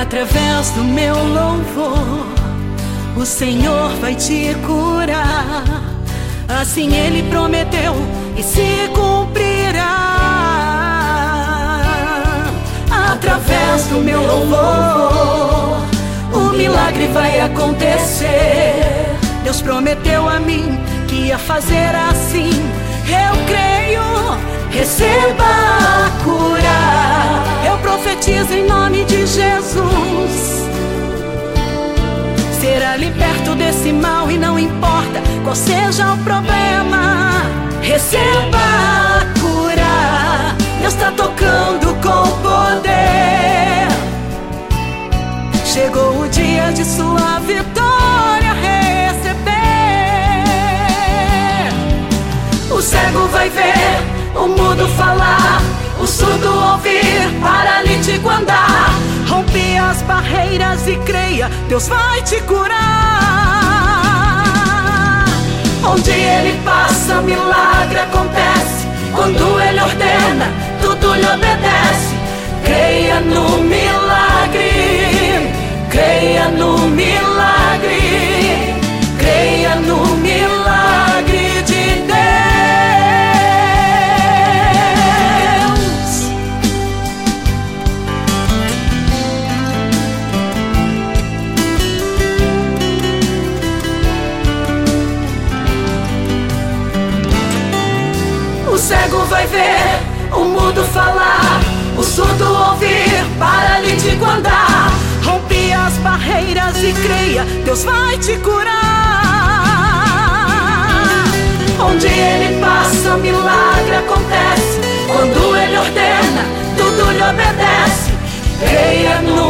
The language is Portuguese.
Através do meu louvor, o Senhor vai te curar. Assim Ele prometeu e se cumprirá. Através do meu louvor, o milagre vai acontecer. Deus prometeu a mim que ia fazer assim. Eu creio, receba a cura. Eu profetizo em nome de Jesus. Será liberto desse mal e não importa qual seja o problema. Receba a cura. Deus está tocando com poder. Chegou o dia de sua vitória receber. O cego vai ver, o mudo falar, o surdo ouvir, paralítico andar. Rompe as barreiras e creia, Deus vai te curar. Onde Ele passa, milagre acontece. Quando Ele ordena, tudo lhe obedece. Creia no milagre, creia no milagre, creia no milagre de Deus. O cego vai ver, o mudo falar, o surdo ouvir, paralítico andar. Rompe as barreiras e creia, Deus vai te curar. Onde Ele passa, milagre acontece. Quando Ele ordena, tudo lhe obedece. Creia no